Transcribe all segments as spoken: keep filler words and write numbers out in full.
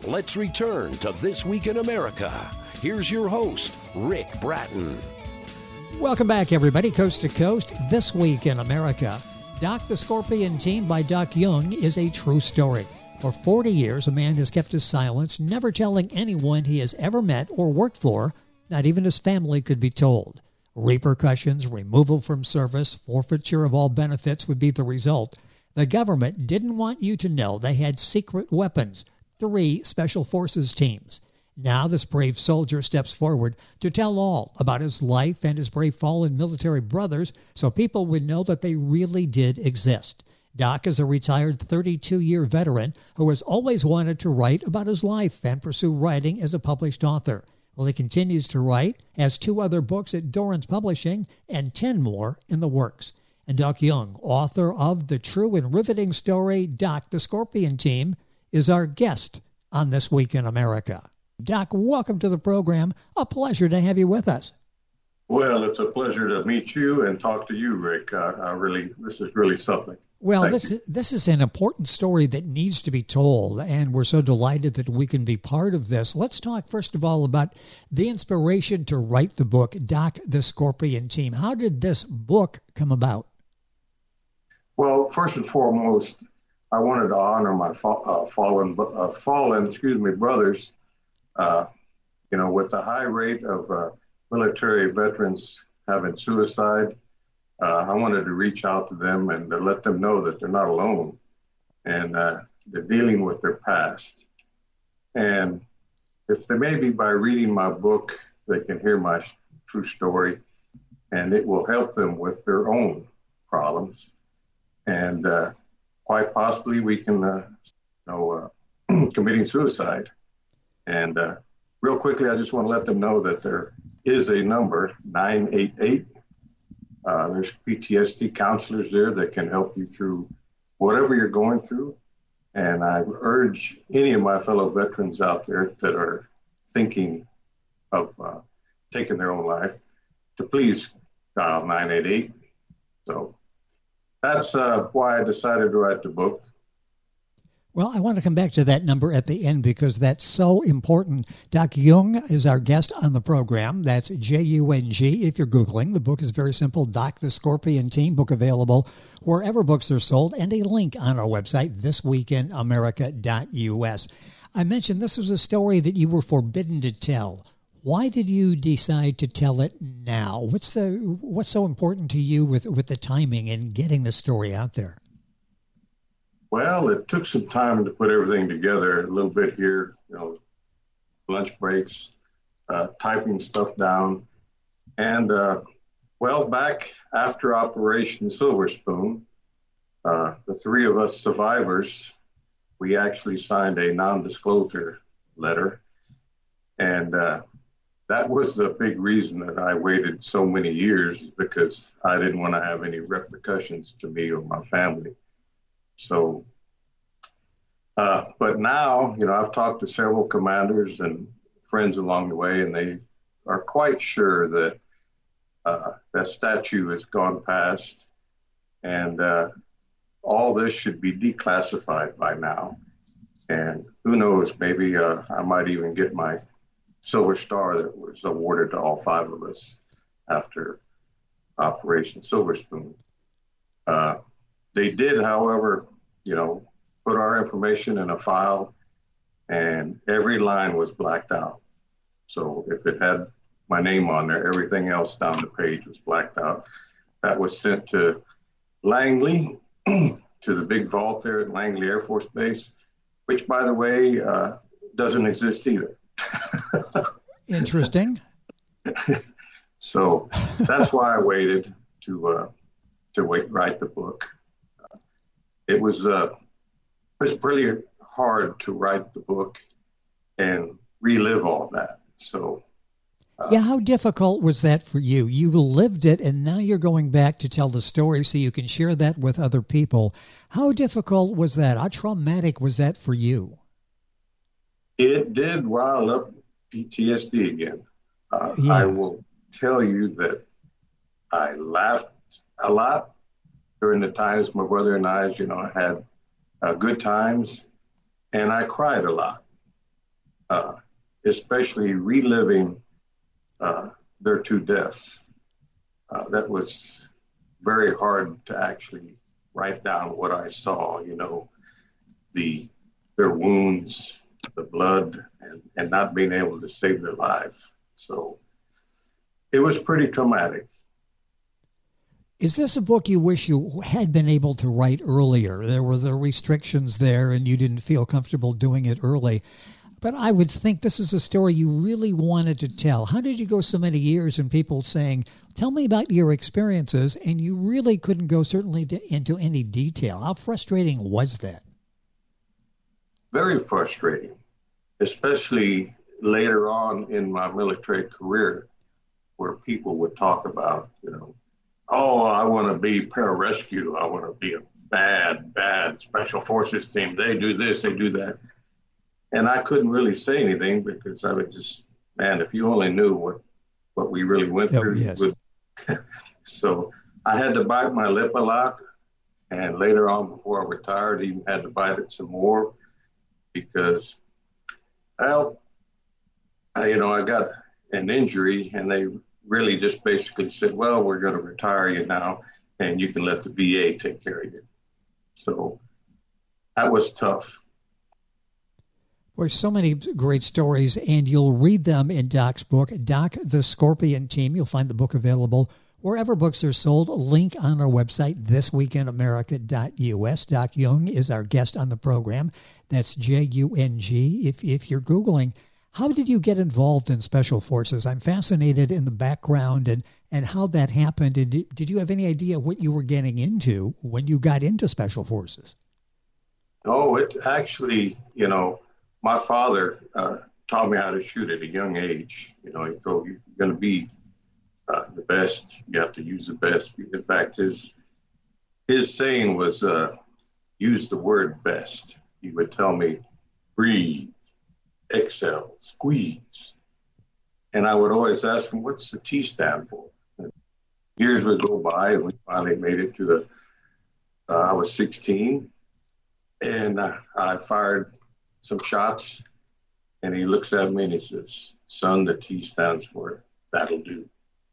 Let's return to This Week in America. Here's your host, Rick Bratton. Welcome back, everybody, coast to coast. This Week in America. Doc the Scorpion Team by Doc Young is a true story. For forty years, a man has kept his silence, never telling anyone he has ever met or worked for. Not even his family could be told. Repercussions, removal from service, forfeiture of all benefits would be the result. The government didn't want you to know they had secret weapons, three special forces teams. Now this brave soldier steps forward to tell all about his life and his brave fallen military brothers so people would know that they really did exist. Doc is a retired thirty-two-year veteran who has always wanted to write about his life and pursue writing as a published author. Well, he continues to write, has two other books at Dorrance Publishing, and ten more in the works. And Doc Young, author of the true and riveting story Doc the Scorpion Team, is our guest on This Week in America. Doc, welcome to the program. A pleasure to have you with us. Well, it's a pleasure to meet you and talk to you, Rick. Uh, I really, this is really something. Well, Thank this you. is, this is an important story that needs to be told, and we're so delighted that we can be part of this. Let's talk, first of all, about the inspiration to write the book, Doc the Scorpion Team. How did this book come about? Well, first and foremost, I wanted to honor my fa- uh, fallen, uh, fallen, excuse me, brothers. Uh, you know, with the high rate of uh, military veterans having suicide, uh, I wanted to reach out to them and to let them know that they're not alone and uh, they're dealing with their past. And if they maybe by reading my book, they can hear my true story and it will help them with their own problems. And uh, quite possibly we can, uh, you know, uh, committing suicide. And uh, real quickly, I just want to let them know that there is a number, nine eight eight. Uh, there's P T S D counselors there that can help you through whatever you're going through. And I urge any of my fellow veterans out there that are thinking of uh, taking their own life to please dial nine eight eight. So that's uh, why I decided to write the book. Well, I want to come back to that number at the end because that's so important. Doc Young is our guest on the program. That's J U N G if you're Googling. The book is very simple, Doc the Scorpion Team, book available wherever books are sold, and a link on our website, this week in america dot u s. I mentioned this was a story that you were forbidden to tell. Why did you decide to tell it now? What's the what's so important to you with, with the timing and getting the story out there? Well, it took some time to put everything together, a little bit here, you know, lunch breaks, uh, typing stuff down. And, uh, well, back after Operation Silver Spoon, uh, the three of us survivors, we actually signed a non-disclosure letter. And uh, that was the big reason that I waited so many years, because I didn't want to have any repercussions to me or my family. So, uh, but now, you know, I've talked to several commanders and friends along the way, and they are quite sure that uh, that statute has gone past, and uh, all this should be declassified by now. And who knows, maybe uh, I might even get my Silver Star that was awarded to all five of us after Operation Silver Spoon. Uh, they did, however, you know, put our information in a file, and every line was blacked out. So if it had my name on there, everything else down the page was blacked out. That was sent to Langley, to the big vault there at Langley Air Force Base, which, by the way, uh, doesn't exist either. Interesting. So that's why I waited to uh, to wait, write the book. Uh, it was uh, it was pretty hard to write the book and relive all that. So uh, yeah, how difficult was that for you? You lived it, and now you're going back to tell the story so you can share that with other people. How difficult was that? How traumatic was that for you? It did rile up P T S D again. Uh, yeah. I will tell you that I laughed a lot during the times my brother and I, you know, had uh, good times, and I cried a lot. uh, especially reliving uh, their two deaths. Uh, that was very hard to actually write down what I saw, you know, the their wounds, the blood, and, and not being able to save their lives. So it was pretty traumatic. Is this a book you wish you had been able to write earlier? There were the restrictions there and you didn't feel comfortable doing it early. But I would think this is a story you really wanted to tell. How did you go so many years and people saying, tell me about your experiences, and you really couldn't go certainly to, into any detail? How frustrating was that? Very frustrating, especially later on in my military career, where people would talk about, you know, oh, I want to be pararescue. I want to be a bad, bad special forces team. They do this, they do that. And I couldn't really say anything because I would just, man, if you only knew what, what we really went oh, through. Yes. Would, so I had to bite my lip a lot. And later on, before I retired, I even had to bite it some more because, well, I, you know, I got an injury and they really just basically said, well, we're going to retire you now and you can let the V A take care of you. So that was tough. There's so many great stories, and you'll read them in Doc's book, Doc the Scorpion Team. You'll find the book available wherever books are sold. A link on our website, this week in america dot u s. Doc Jung is our guest on the program. That's J U N G. If, if you're Googling, how did you get involved in Special Forces? I'm fascinated in the background and, and how that happened. And did, did you have any idea what you were getting into when you got into Special Forces? Oh, it actually, you know, my father uh, taught me how to shoot at a young age. You know, he told you, if you're going to be uh, the best, you have to use the best. In fact, his his saying was, uh, use the word best. He would tell me, breathe, exhale, squeeze. And I would always ask him, what's the T stand for? And years would go by, and we finally made it to the, uh, I was sixteen, and uh, I fired some shots, and he looks at me and he says, son, the T stands for that'll do.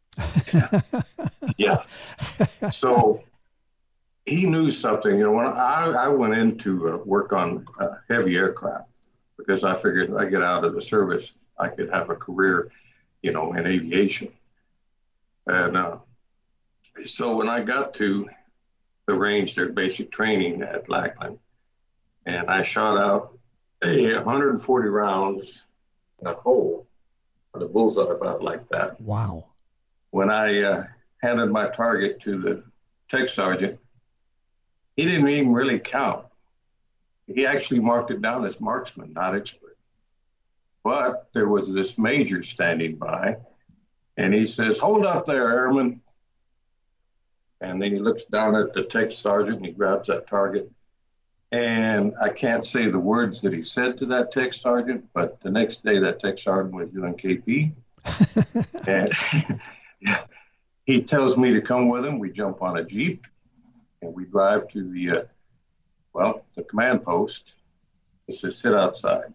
Yeah. So he knew something. You know, when I, I went in to uh, work on uh, heavy aircraft because I figured if I get out of the service, I could have a career, you know, in aviation. And uh, so when I got to the range, their basic training at Lackland, and I shot out a one hundred forty rounds in a hole on a bullseye about like that. Wow. When I uh, handed my target to the tech sergeant, he didn't even really count. He actually marked it down as marksman, not expert. But there was this major standing by, and he says, hold up there, airman. And then he looks down at the tech sergeant and he grabs that target. And I can't say the words that he said to that tech sergeant, but the next day that tech sergeant was doing K P. And he tells me to come with him. We jump on a Jeep and we drive to the, uh, well, the command post. He says, sit outside.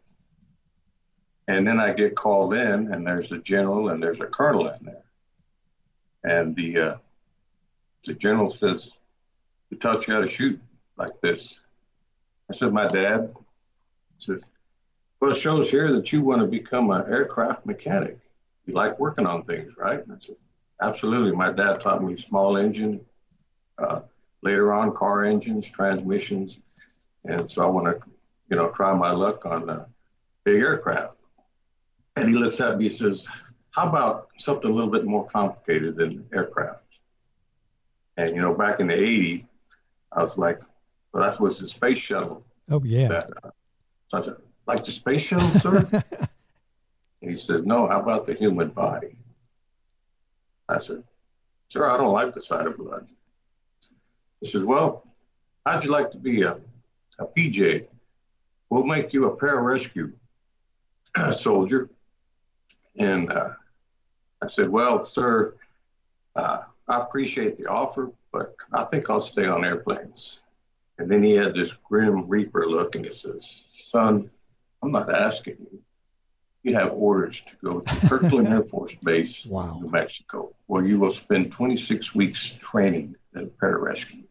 And then I get called in, and there's a general and there's a colonel in there. And the, uh, the general says, who taught you how to shoot like this? I said, my dad. He says, well, it shows here that you want to become an aircraft mechanic. You like working on things, right? And I said, absolutely. My dad taught me small engine, uh, later on car engines, transmissions. And so I want to, you know, try my luck on uh, big aircraft. And he looks at me and says, how about something a little bit more complicated than aircraft? And, you know, back in the eighties, I was like, well, that was the space shuttle. Oh, yeah. That, uh, so I said, like the space shuttle, sir? And he says, no, how about the human body? I said, sir, I don't like the sight of blood. He says, well, how'd you like to be a, a P J? We'll make you a pararescue soldier. And uh, I said, well, sir, uh, I appreciate the offer, but I think I'll stay on airplanes. And then he had this grim reaper look and he says, son, I'm not asking you. you have orders to go to Kirtland Air Force Base, wow. New Mexico, where you will spend twenty-six weeks training at a pararescue.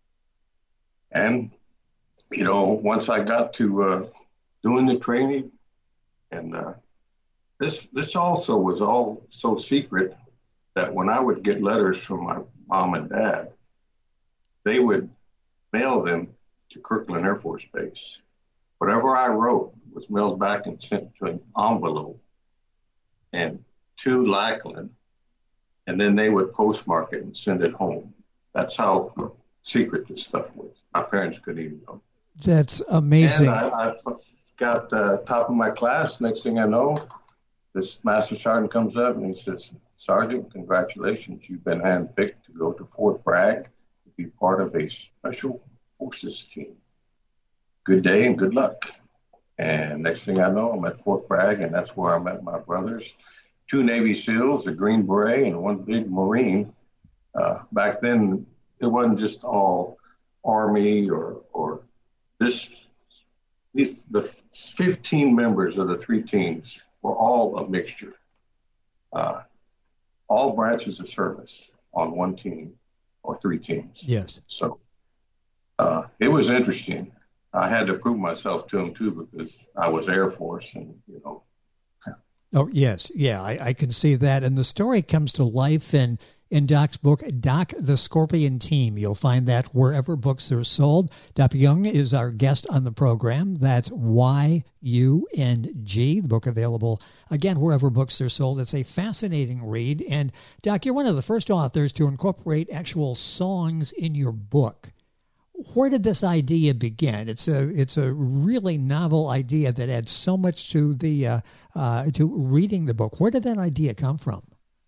And, you know, once I got to uh, doing the training, and uh, this this also was all so secret that when I would get letters from my mom and dad, they would mail them to Kirtland Air Force Base. Whatever I wrote was mailed back and sent to an envelope and to Lackland, and then they would postmark it and send it home. That's how secret this stuff was. My parents couldn't even know. That's amazing. And I, I got uh, top of my class. Next thing I know, this master sergeant comes up and he says, "Sergeant, congratulations. You've been handpicked to go to Fort Bragg to be part of a special forces team. Good day and good luck." And next thing I know, I'm at Fort Bragg, and that's where I met my brothers, two Navy SEALs, a Green Beret, and one big Marine. Uh, back then, it wasn't just all Army or or this. These the fifteen members of the three teams were all a mixture, uh, all branches of service on one team or three teams. Yes. So uh, it was interesting. I had to prove myself to him too, because I was Air Force, and you know. Oh yes, yeah, I, I can see that, and the story comes to life in in Doc's book, Doc the Scorpion Team. You'll find that wherever books are sold. Doc Young is our guest on the program. That's Y U N G. The book available again wherever books are sold. It's a fascinating read, and Doc, you're one of the first authors to incorporate actual songs in your book. Where did this idea begin? It's a it's a really novel idea that adds so much to the uh, uh, to reading the book. Where did that idea come from?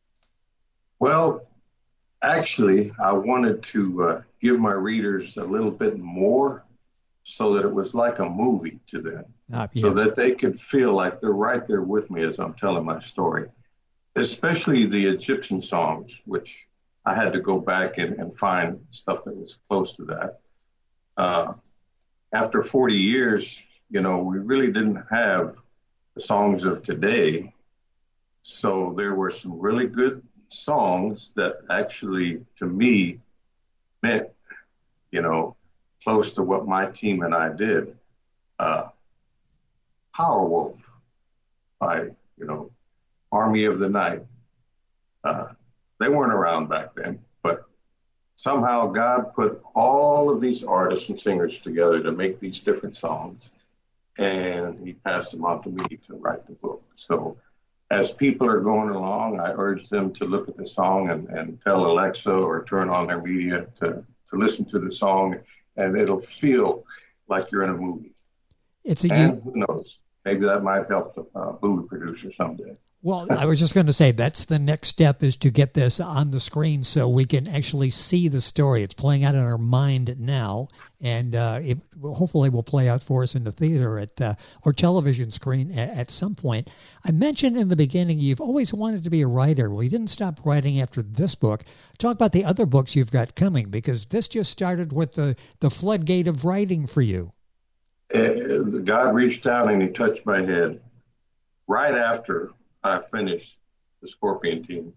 Well, actually, I wanted to uh, give my readers a little bit more, so that it was like a movie to them, Ah, yes. so that they could feel like they're right there with me as I'm telling my story. Especially the Egyptian songs, which I had to go back and, and find stuff that was close to that. Uh, after forty years, you know, we really didn't have the songs of today. So there were some really good songs that actually, to me, meant, you know, close to what my team and I did. Uh, Powerwolf by, you know, Army of the Night. Uh, they weren't around back then, but somehow God put all of these artists and singers together to make these different songs, and he passed them on to me to write the book. So as people are going along, I urge them to look at the song and, and tell Alexa or turn on their media to, to listen to the song, and it'll feel like you're in a movie. It's a and who knows, maybe that might help the uh, movie producer someday. Well, I was just going to say that's the next step, is to get this on the screen so we can actually see the story. It's playing out in our mind now, and uh, it hopefully will play out for us in the theater at uh, or television screen at, at some point. I mentioned in the beginning you've always wanted to be a writer. Well, you didn't stop writing after this book. Talk about the other books you've got coming, because this just started with the, the floodgate of writing for you. Uh, God reached down and he touched my head right after I finished the Scorpion Team.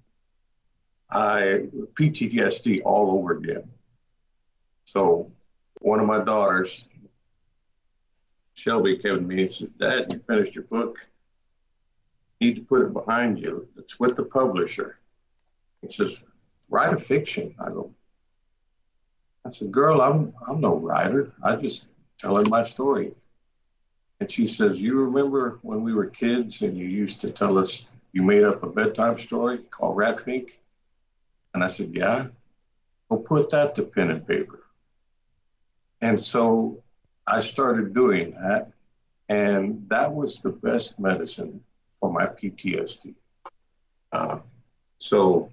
I P T S D all over again. So one of my daughters, Shelby, came to me and said, "Dad, you finished your book. You need to put it behind you. It's with the publisher." He says, "Write a fiction." I go, I said, "Girl, I'm I'm no writer. I just telling my story." And she says, "You remember when we were kids and you used to tell us you made up a bedtime story called Ratfink?" And I said, "Yeah." "Well, put that to pen and paper." And so I started doing that. And that was the best medicine for my P T S D. Uh, so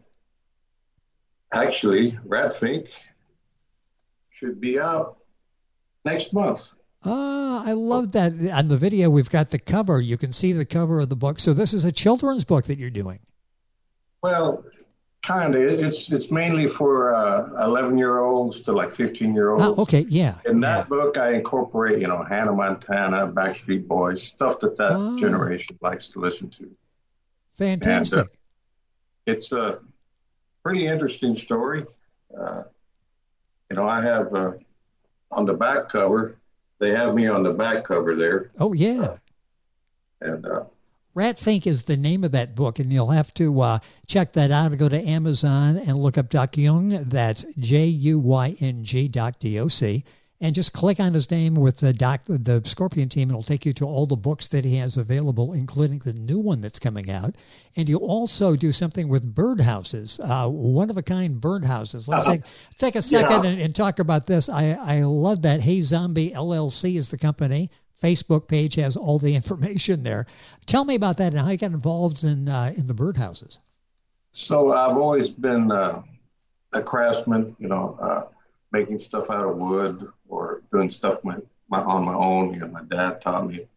actually, Ratfink should be out next month. Ah, I love that. On the video, we've got the cover. You can see the cover of the book. So this is a children's book that you're doing. Well, Kind of. It's it's mainly for uh, eleven year olds to like fifteen year olds. Oh, okay, yeah. In yeah. that book, I incorporate, you know, Hannah Montana, Backstreet Boys, stuff that that Oh. generation likes to listen to. Fantastic. And, uh, it's a pretty interesting story. Uh, you know, I have uh, on the back cover, they have me on the back cover there. Oh, yeah. Uh, and uh, Rat Fink is the name of that book, and you'll have to uh, check that out and go to Amazon and look up Doc Jung. That's J U Y N G, Doc, D O C. And just click on his name with the doc, the Scorpion team, and it'll take you to all the books that he has available, including the new one that's coming out. And you also do something with birdhouses, uh, one-of-a-kind birdhouses. Let's, uh, take, let's take a second yeah. and, and talk about this. I, I love that. Hey Zombie L L C is the company. Facebook page has all the information there. Tell me about that and how you got involved in uh, in the birdhouses. So I've always been uh, a craftsman, you know, uh, making stuff out of wood or doing stuff my, my, on my own. You know, my dad taught me.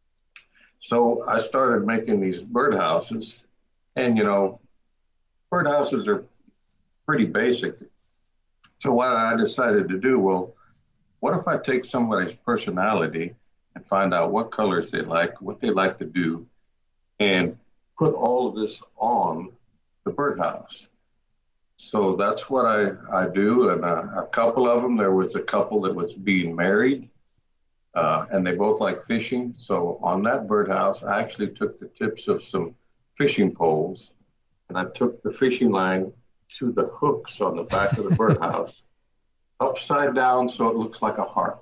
So I started making these birdhouses, and you know, birdhouses are pretty basic. So what I decided to do, well, what if I take somebody's personality and find out what colors they like, what they like to do, and put all of this on the birdhouse. So that's what I, I do. And uh, a couple of them, there was a couple that was being married, uh, and they both like fishing. So on that birdhouse, I actually took the tips of some fishing poles, and I took the fishing line to the hooks on the back of the birdhouse, upside down so it looks like a heart.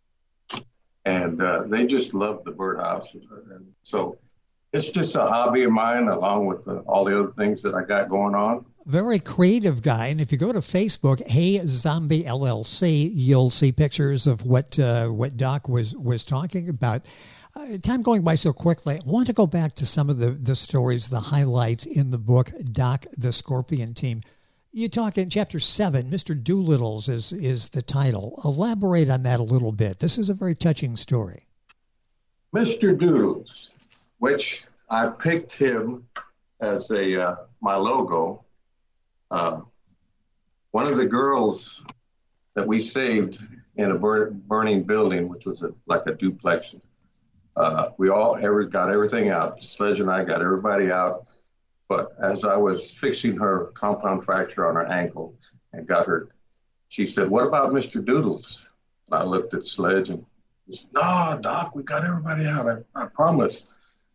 And uh, they just love the birdhouse. And so it's just a hobby of mine, along with uh, all the other things that I got going on. Very creative guy. And if you go to Facebook, Hey Zombie L L C, you'll see pictures of what uh, what Doc was, was talking about. Uh, time going by so quickly, I want to go back to some of the, the stories, the highlights in the book, Doc, the Scorpion Team. You talk in chapter seven, Mister Doolittle's is, is the title. Elaborate on that a little bit. This is a very touching story. Mister Doodles, which I picked him as a uh, my logo. Uh, one of the girls that we saved in a bur- burning building, which was a, like a duplex, uh, we all ever got everything out. Sledge and I got everybody out. But as I was fixing her compound fracture on her ankle and got her, she said, "What about Mister Doodles?" And I looked at Sledge and he said, "No, Doc, we got everybody out. I, I promise."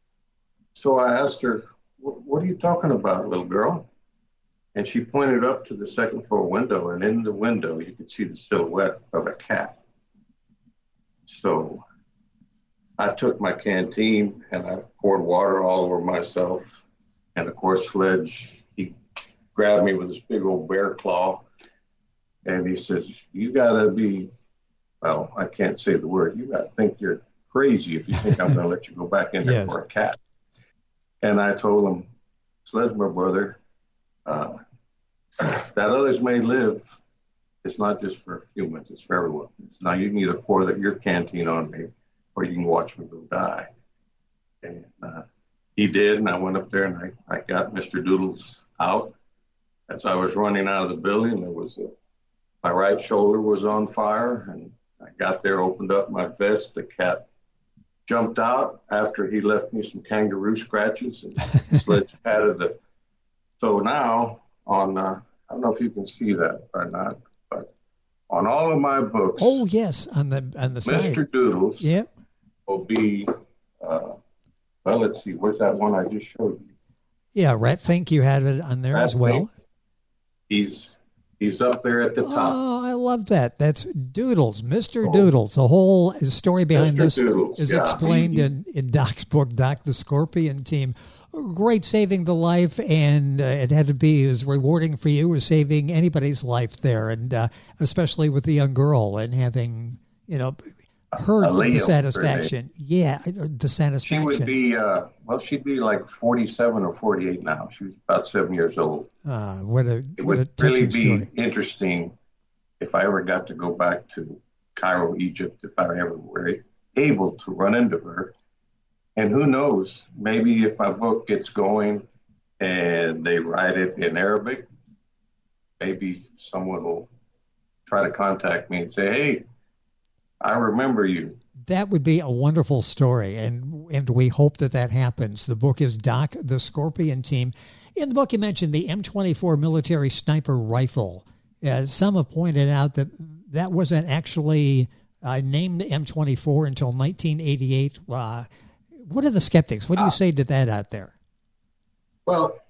So I asked her, "What are you talking about, little girl?" And she pointed up to the second floor window, and in the window you could see the silhouette of a cat. So I took my canteen and I poured water all over myself. And of course, Sledge, he grabbed me with this big old bear claw, and he says, "You gotta be," well, I can't say the word, "you gotta think you're crazy if you think I'm gonna let you go back in there yes. for a cat." And I told him, "Sledge, my brother, uh, that others may live, it's not just for humans, it's for everyone. It's now you can either pour that your canteen on me, or you can watch me go die." And uh, he did, and I went up there and I, I got Mister Doodles out. As I was running out of the building, there was a, my right shoulder was on fire, and I got there, opened up my vest. The cat jumped out after he left me some kangaroo scratches, and Sledge patted the. So now on, uh, I don't know if you can see that or not, but on all of my books. Oh yes, on the on the side. Mister Doodles. Yep. Will be. Uh, Well, let's see. Where's that one I just showed you? Yeah, Rat Fink, you had it on there Rat as well. Fink. He's he's up there at the top. Oh, I love that. That's Doodles, Mister Oh. Doodles. The whole story behind Mister this Doodles. is yeah. explained he, in, in Doc's book, Doc, the Scorpion Team. Great saving the life, and uh, it had to be as rewarding for you as saving anybody's life there, and uh, especially with the young girl and having, you know, her the satisfaction. Yeah, the satisfaction. She would be, uh, well, she'd be like forty-seven or forty-eight now. She was about seven years old. Uh, what a, it what would a really be story. Interesting if I ever got to go back to Cairo, Egypt, if I ever were able to run into her. And who knows, maybe if my book gets going and they write it in Arabic, maybe someone will try to contact me and say, hey, I remember you. That would be a wonderful story, and and we hope that that happens. The book is Doc, the Scorpion Team. In the book, you mentioned the M twenty-four military sniper rifle. Uh, some have pointed out that that wasn't actually uh, named M twenty-four until nineteen eighty-eight. Uh, what are the skeptics? What do you say to that out there? Well,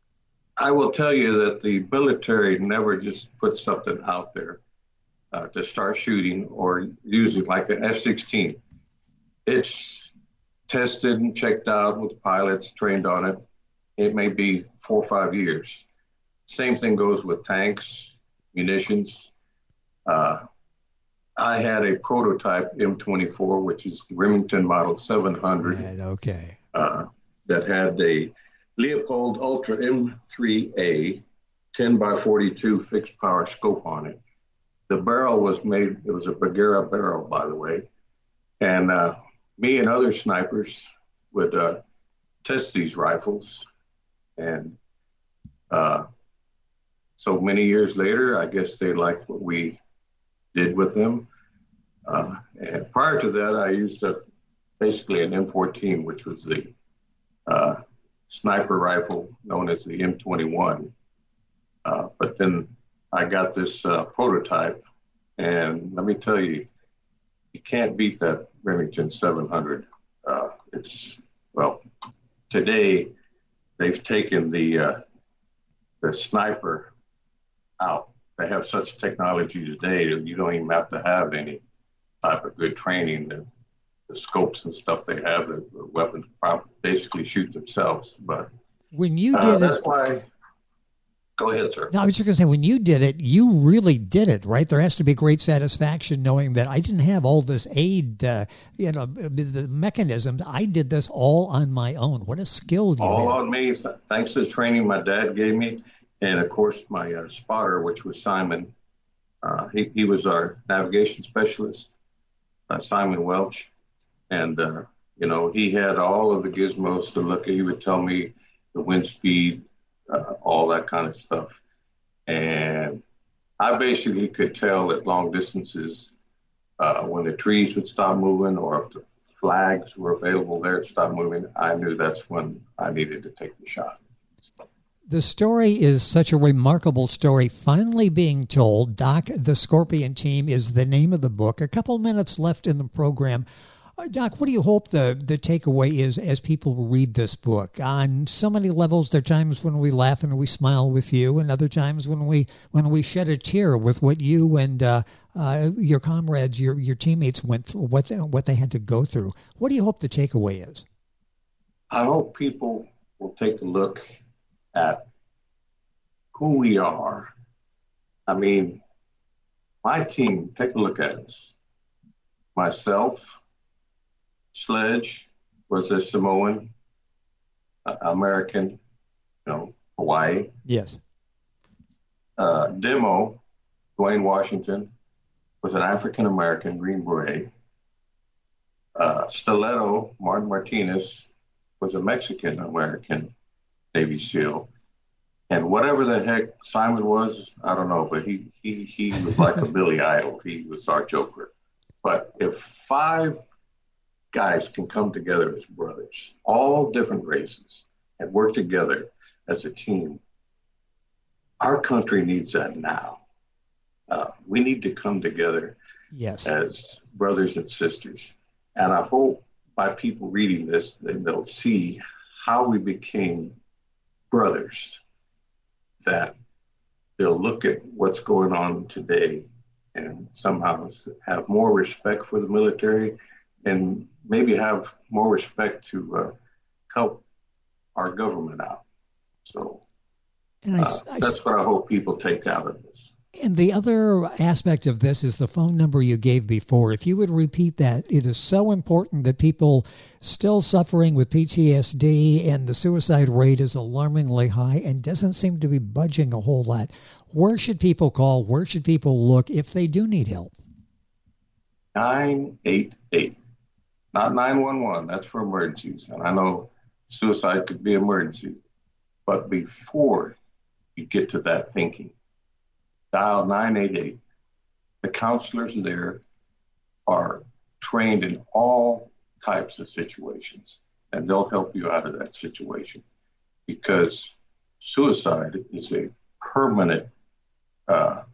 I will tell you that the military never just puts something out there uh, to start shooting or using like an F sixteen. It's tested and checked out with pilots trained on it. It may be four or five years. Same thing goes with tanks, munitions. Uh, I had a prototype M twenty-four, which is the Remington Model seven hundred. Right, okay. Uh, that had a Leopold Ultra M three A ten by forty-two fixed power scope on it. The barrel was made, it was a Bagheera barrel, by the way. And uh, me and other snipers would uh, test these rifles. And uh, so many years later, I guess they liked what we did with them. Uh, and prior to that, I used a, basically an M fourteen, which was the uh, sniper rifle known as the M twenty-one. Uh, but then I got this uh, prototype, and let me tell you, you can't beat that Remington seven hundred. Uh, it's, well, today they've taken the uh, the sniper out. They have such technology today that you don't even have to have any type of good training. The, the scopes and stuff they have, the, the weapons basically shoot themselves. But when you did uh, it, that's why. Go ahead, sir. No, I was just going to say, when you did it, you really did it, right? There has to be great satisfaction knowing that I didn't have all this aid, uh, you know, the mechanisms. I did this all on my own. What a skill you All had. on me, thanks to the training my dad gave me. And, of course, my uh, spotter, which was Simon. Uh, he, he was our navigation specialist, uh, Simon Welch. And, uh, you know, he had all of the gizmos to look at. He would tell me the wind speed, Uh, all that kind of stuff. And I basically could tell at long distances uh, when the trees would stop moving or if the flags were available there to stop moving. I knew that's when I needed to take the shot. The story is such a remarkable story finally being told. Doc, the Scorpion Team is the name of the book. A couple minutes left in the program. Uh, Doc, what do you hope the, the takeaway is as people read this book? On so many levels, there are times when we laugh and we smile with you, and other times when we when we shed a tear with what you and uh, uh, your comrades, your your teammates went through, what they, what they had to go through. What do you hope the takeaway is? I hope people will take a look at who we are. I mean, my team, take a look at us. Myself, Sledge was a Samoan, uh, American, you know, Hawaii. Yes. Uh, Demo, Dwayne Washington, was an African American Green Beret. Uh, Stiletto, Martin Martinez, was a Mexican American Navy SEAL. And whatever the heck Simon was, I don't know, but he he he was like a Billy Idol. He was our Joker. But if five guys can come together as brothers, all different races, and work together as a team, our country needs that now. Uh, we need to come together yes. as brothers and sisters. And I hope by people reading this, that they'll see how we became brothers, that they'll look at what's going on today and somehow have more respect for the military and maybe have more respect to uh, help our government out. So and I, uh, I, that's what I hope people take out of this. And the other aspect of this is the phone number you gave before. If you would repeat that, it is so important that people still suffering with P T S D and the suicide rate is alarmingly high and doesn't seem to be budging a whole lot. Where should people call? Where should people look if they do need help? nine eight eight, not nine one one. That's for emergencies. And I know suicide could be emergency. But before you get to that thinking, dial nine eight eight. The counselors there are trained in all types of situations, and they'll help you out of that situation, because suicide is a permanent uh,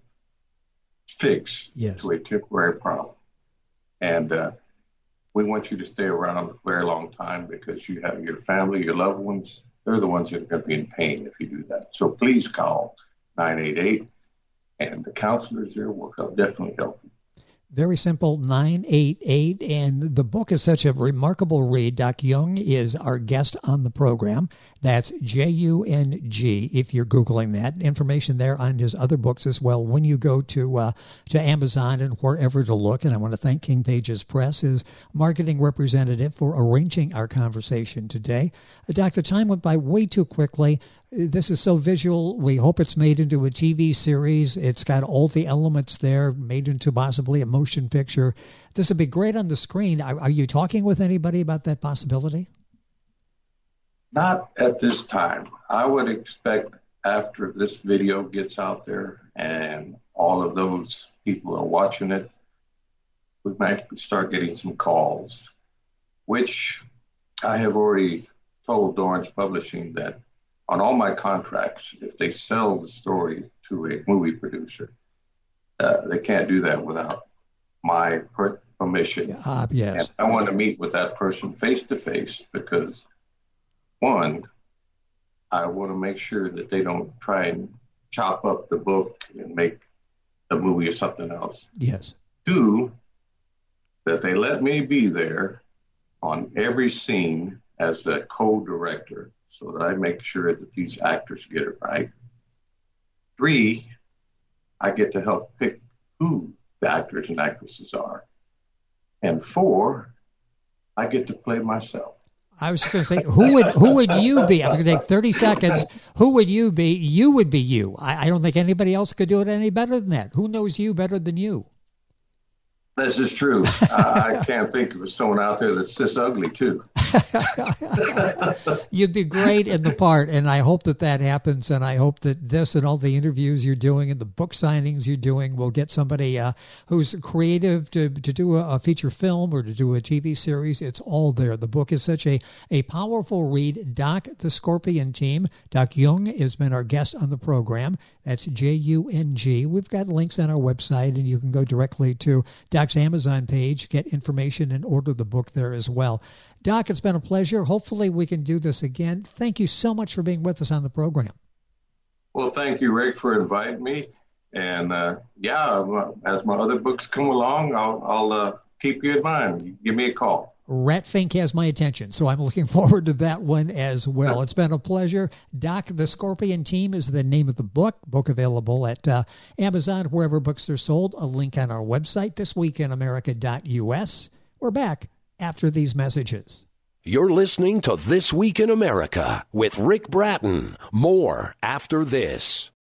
fix yes. to a temporary problem. And uh, we want you to stay around a very long time, because you have your family, your loved ones, they're the ones that are going to be in pain if you do that. So please call nine eight eight, and the counselors there will help, definitely help you. Very simple, nine eight eight. And the book is such a remarkable read. Doc Jung is our guest on the program. That's J U N G, if you're Googling that. Information there on his other books as well when you go to uh, to Amazon and wherever to look. And I want to thank King Pages Press, his marketing representative, for arranging our conversation today. Uh, Doc, the time went by way too quickly. This is so visual. We hope it's made into a T V series. It's got all the elements there, made into possibly a motion picture. This would be great on the screen. Are, are you talking with anybody about that possibility? Not at this time. I would expect after this video gets out there and all of those people are watching it, we might start getting some calls, which I have already told Dorrance Publishing that on all my contracts, if they sell the story to a movie producer, uh, they can't do that without my per- permission. Uh, yes. And I want to meet with that person face to face, because one, I want to make sure that they don't try and chop up the book and make the movie or something else. Yes. Two, that they let me be there on every scene as a co-director, so that I make sure that these actors get it right. Three, I get to help pick who the actors and actresses are. And four, I get to play myself. I was going to say, who would who would you be? I'm going to take thirty seconds. Who would you be? You would be you. I, I don't think anybody else could do it any better than that. Who knows you better than you? This is true. uh, I can't think of someone out there that's this ugly, too. You'd be great in the part, and I hope that that happens, and I hope that this and all the interviews you're doing and the book signings you're doing will get somebody uh, who's creative to, to do a, a feature film or to do a T V series. It's all there. The book is such a, a powerful read. Doc the Scorpion Team. Doc Jung has been our guest on the program. That's J U N G. We've got links on our website, and you can go directly to Doc's Amazon page, get information, and order the book there as well. Doc, it's been a pleasure. Hopefully we can do this again. Thank you so much for being with us on the program. Well, thank you, Rick, for inviting me. And uh, yeah, as my other books come along, I'll, I'll uh, keep you in mind. Give me a call. Rat Fink has my attention, so I'm looking forward to that one as well. It's been a pleasure. Doc the Scorpion Team is the name of the book. Book available at uh, Amazon, wherever books are sold. A link on our website, this week in america dot U S. We're back after these messages. You're listening to This Week in America with Rick Bratton. More after this.